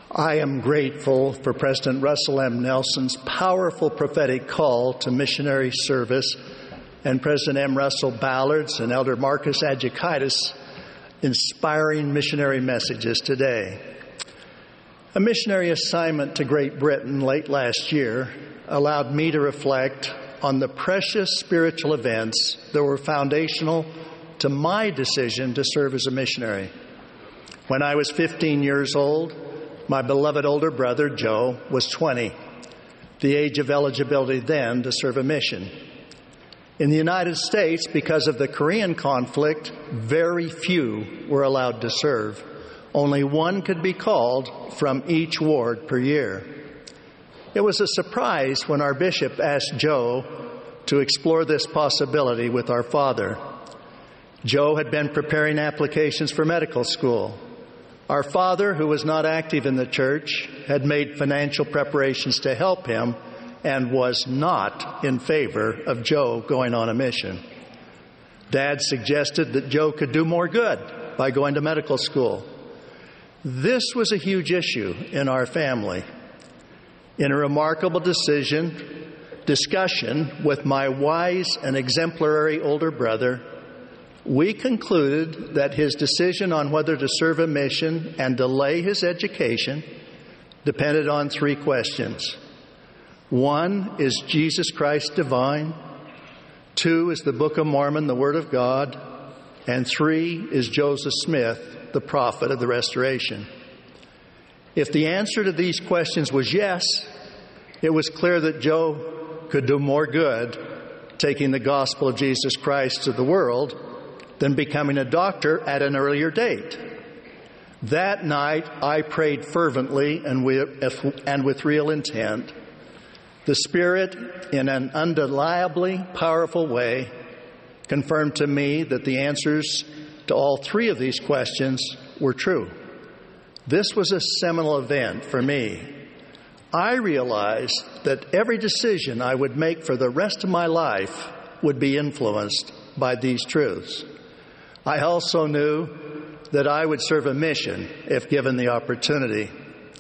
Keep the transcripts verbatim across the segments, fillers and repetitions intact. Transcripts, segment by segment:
I am grateful for President Russell M. Nelson's powerful prophetic call to missionary service and President M. Russell Ballard's and Elder Marcus Adjikaitis' inspiring missionary messages today. A missionary assignment to Great Britain late last year allowed me to reflect on the precious spiritual events that were foundational to my decision to serve as a missionary. When I was fifteen years old, my beloved older brother, Joe, was twenty, the age of eligibility then to serve a mission. In the United States, because of the Korean conflict, very few were allowed to serve. Only one could be called from each ward per year. It was a surprise when our bishop asked Joe to explore this possibility with our father. Joe had been preparing applications for medical school. Our father, who was not active in the church, had made financial preparations to help him and was not in favor of Joe going on a mission. Dad suggested that Joe could do more good by going to medical school. This was a huge issue in our family. In a remarkable decision, discussion with my wise and exemplary older brother, we concluded that his decision on whether to serve a mission and delay his education depended on three questions. One, is Jesus Christ divine? Two, is the Book of Mormon the Word of God? And three, is Joseph Smith the prophet of the Restoration? If the answer to these questions was yes, it was clear that Joe could do more good taking the gospel of Jesus Christ to the world than becoming a doctor at an earlier date. That night, I prayed fervently and with, and with real intent. The Spirit, in an undeniably powerful way, confirmed to me that the answers to all three of these questions were true. This was a seminal event for me. I realized that every decision I would make for the rest of my life would be influenced by these truths. I also knew that I would serve a mission if given the opportunity.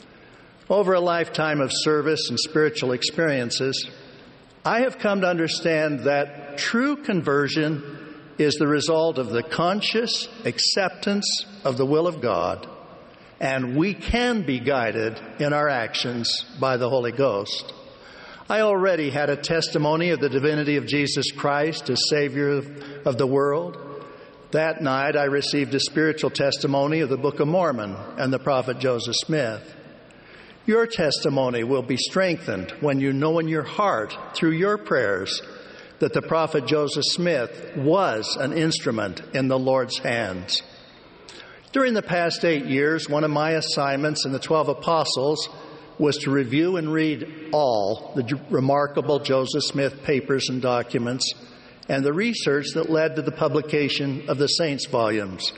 Over a lifetime of service and spiritual experiences, I have come to understand that true conversion is the result of the conscious acceptance of the will of God, and we can be guided in our actions by the Holy Ghost. I already had a testimony of the divinity of Jesus Christ as Savior of the world. That night, I received a spiritual testimony of the Book of Mormon and the prophet Joseph Smith. Your testimony will be strengthened when you know in your heart, through your prayers, that the prophet Joseph Smith was an instrument in the Lord's hands. During the past eight years, one of my assignments in the Twelve Apostles was to review and read all the remarkable Joseph Smith papers and documents and the research that led to the publication of the Saints volumes.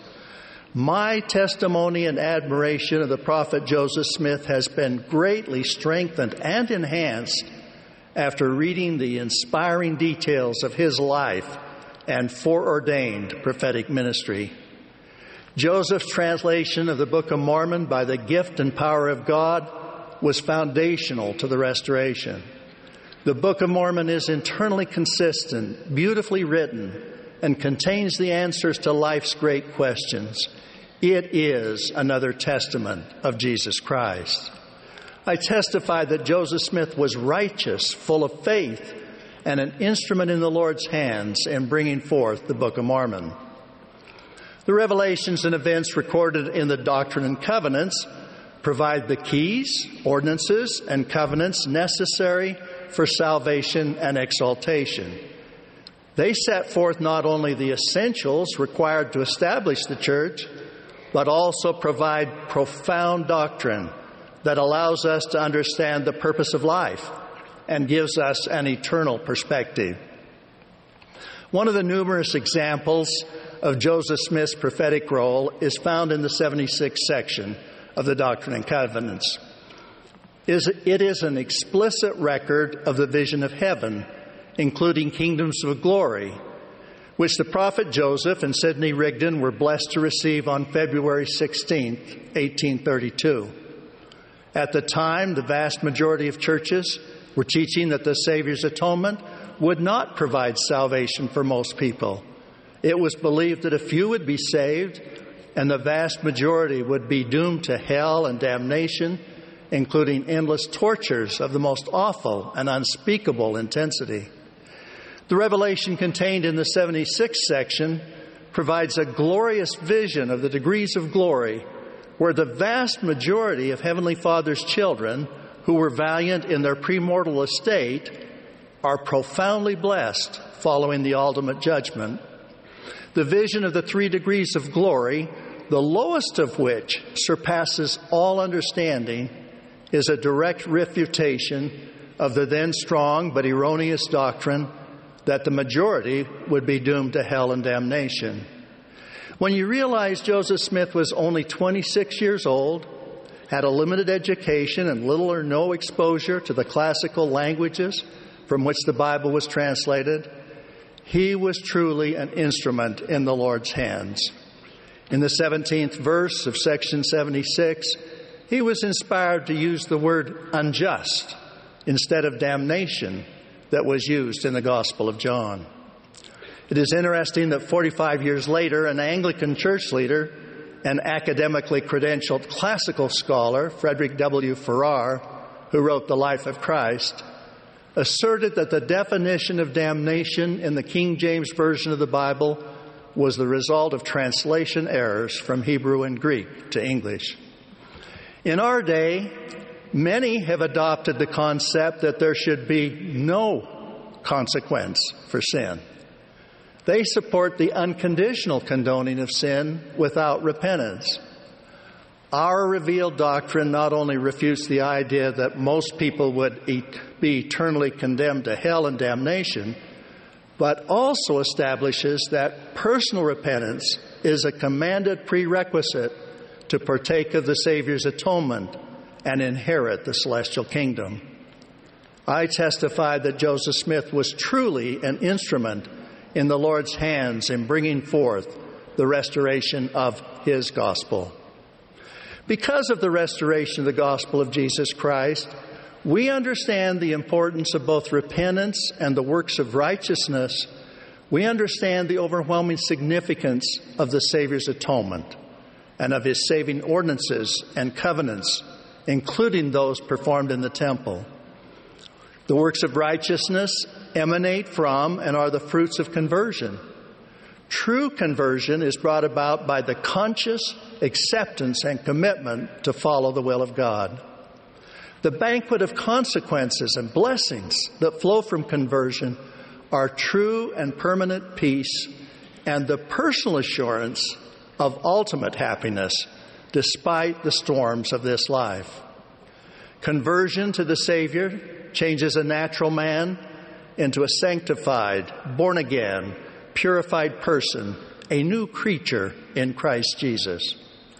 My testimony and admiration of the prophet Joseph Smith has been greatly strengthened and enhanced after reading the inspiring details of his life and foreordained prophetic ministry. Joseph's translation of the Book of Mormon by the gift and power of God was foundational to the Restoration. The Book of Mormon is internally consistent, beautifully written, and contains the answers to life's great questions. It is another testament of Jesus Christ. I testify that Joseph Smith was righteous, full of faith, and an instrument in the Lord's hands in bringing forth the Book of Mormon. The revelations and events recorded in the Doctrine and Covenants provide the keys, ordinances, and covenants necessary for salvation and exaltation. They set forth not only the essentials required to establish the church, but also provide profound doctrine that allows us to understand the purpose of life and gives us an eternal perspective. One of the numerous examples of Joseph Smith's prophetic role is found in the seventy-sixth section of the Doctrine and Covenants. It is an explicit record of the vision of heaven, including kingdoms of glory, which the prophet Joseph and Sidney Rigdon were blessed to receive on February sixteenth, eighteen thirty-two. At the time, the vast majority of churches were teaching that the Savior's atonement would not provide salvation for most people. It was believed that a few would be saved and the vast majority would be doomed to hell and damnation, including endless tortures of the most awful and unspeakable intensity. The revelation contained in the seventy-sixth section provides a glorious vision of the degrees of glory where the vast majority of Heavenly Father's children who were valiant in their premortal estate are profoundly blessed following the ultimate judgment. The vision of the three degrees of glory, the lowest of which surpasses all understanding, is a direct refutation of the then strong but erroneous doctrine that the majority would be doomed to hell and damnation. When you realize Joseph Smith was only twenty-six years old, had a limited education and little or no exposure to the classical languages from which the Bible was translated, he was truly an instrument in the Lord's hands. In the seventeenth verse of section seventy-six, he was inspired to use the word unjust instead of damnation that was used in the Gospel of John. It is interesting that forty-five years later, an Anglican church leader and academically credentialed classical scholar, Frederick W. Farrar, who wrote The Life of Christ, asserted that the definition of damnation in the King James Version of the Bible was the result of translation errors from Hebrew and Greek to English. In our day, many have adopted the concept that there should be no consequence for sin. They support the unconditional condoning of sin without repentance. Our revealed doctrine not only refutes the idea that most people would be eternally condemned to hell and damnation, but also establishes that personal repentance is a commanded prerequisite to partake of the Savior's atonement and inherit the celestial kingdom. I testify that Joseph Smith was truly an instrument in the Lord's hands in bringing forth the restoration of His gospel. Because of the restoration of the gospel of Jesus Christ, we understand the importance of both repentance and the works of righteousness. We understand the overwhelming significance of the Savior's atonement and of His saving ordinances and covenants, including those performed in the temple. The works of righteousness emanate from and are the fruits of conversion. True conversion is brought about by the conscious acceptance and commitment to follow the will of God. The banquet of consequences and blessings that flow from conversion are true and permanent peace and the personal assurance of ultimate happiness despite the storms of this life. Conversion to the Savior changes a natural man into a sanctified, born-again, purified person, a new creature in Christ Jesus.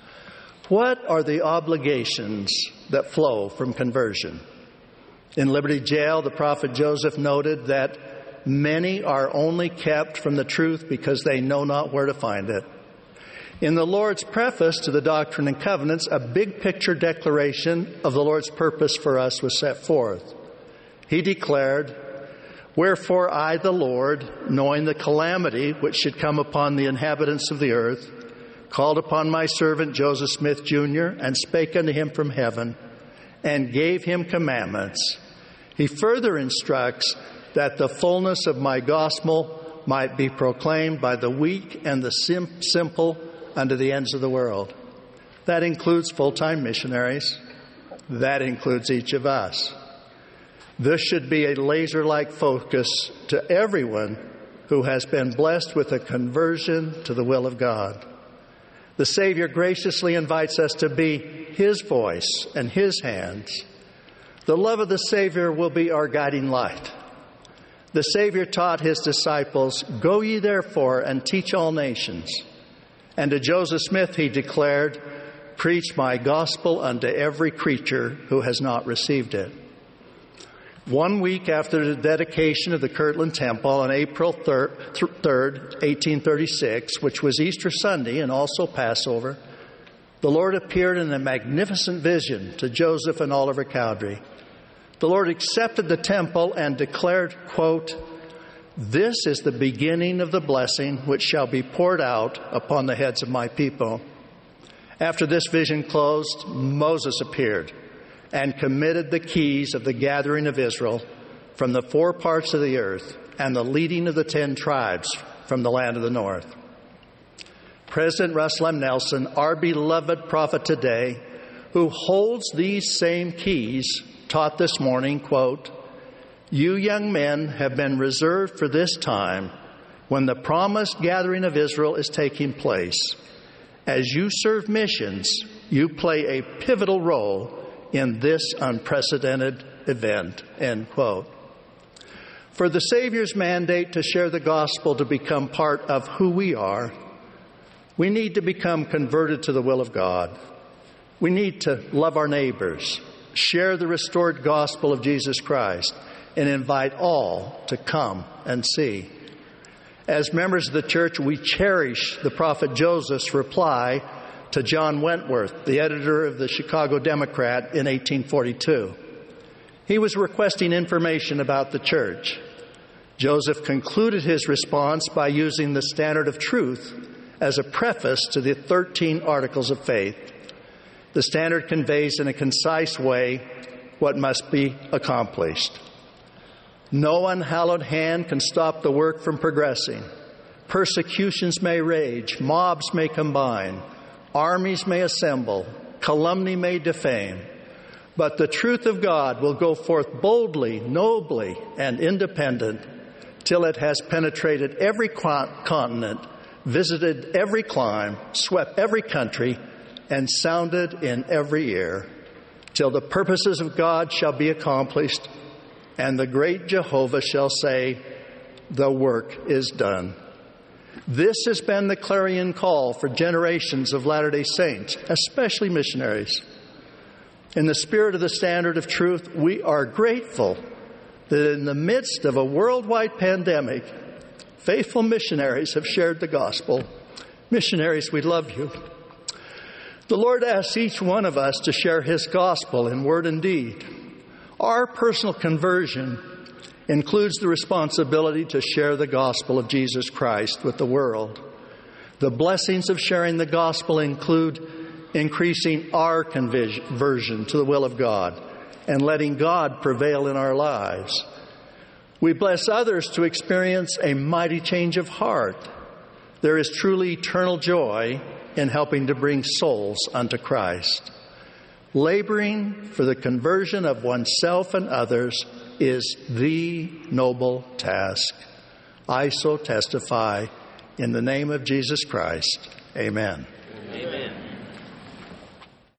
What are the obligations that flow from conversion? In Liberty Jail, the prophet Joseph noted that many are only kept from the truth because they know not where to find it. In the Lord's preface to the Doctrine and Covenants, a big picture declaration of the Lord's purpose for us was set forth. He declared, "Wherefore I, the Lord, knowing the calamity which should come upon the inhabitants of the earth, called upon my servant Joseph Smith, Junior, and spake unto him from heaven, and gave him commandments." He further instructs that the fullness of my gospel might be proclaimed by the weak and the sim- simple unto the ends of the world. That includes full-time missionaries. That includes each of us. This should be a laser-like focus to everyone who has been blessed with a conversion to the will of God. The Savior graciously invites us to be His voice and His hands. The love of the Savior will be our guiding light. The Savior taught His disciples, "Go ye therefore and teach all nations." And to Joseph Smith He declared, "Preach my gospel unto every creature who has not received it." One week after the dedication of the Kirtland Temple on April third, eighteen thirty-six, which was Easter Sunday and also Passover, The Lord appeared in a magnificent vision to Joseph and Oliver Cowdery. The Lord accepted the temple and declared, quote, "This is the beginning of the blessing which shall be poured out upon the heads of my people." After this vision closed, Moses appeared and committed the keys of the gathering of Israel from the four parts of the earth and the leading of the ten tribes from the land of the north. President Russell M. Nelson, our beloved prophet today, who holds these same keys, taught this morning, quote, "You young men have been reserved for this time when the promised gathering of Israel is taking place. As you serve missions, you play a pivotal role in this unprecedented event," end quote. For the Savior's mandate to share the gospel to become part of who we are, we need to become converted to the will of God. We need to love our neighbors, share the restored gospel of Jesus Christ, and invite all to come and see. As members of the church, we cherish the prophet Joseph's reply to John Wentworth, the editor of the Chicago Democrat, in eighteen forty-two. He was requesting information about the church. Joseph concluded his response by using the standard of truth as a preface to the thirteen Articles of Faith. The standard conveys in a concise way what must be accomplished. No unhallowed hand can stop the work from progressing. Persecutions may rage, mobs may combine, armies may assemble, calumny may defame, but the truth of God will go forth boldly, nobly, and independent till it has penetrated every continent, visited every clime, swept every country, and sounded in every ear, till the purposes of God shall be accomplished, and the great Jehovah shall say, "The work is done." This has been the clarion call for generations of Latter-day Saints, especially missionaries. In the spirit of the standard of truth, we are grateful that in the midst of a worldwide pandemic, faithful missionaries have shared the gospel. Missionaries, we love you. The Lord asks each one of us to share His gospel in word and deed. Our personal conversion includes the responsibility to share the gospel of Jesus Christ with the world. The blessings of sharing the gospel include increasing our conversion to the will of God and letting God prevail in our lives. We bless others to experience a mighty change of heart. There is truly eternal joy in helping to bring souls unto Christ. Laboring for the conversion of oneself and others is the noble task. I so testify in the name of Jesus Christ. Amen.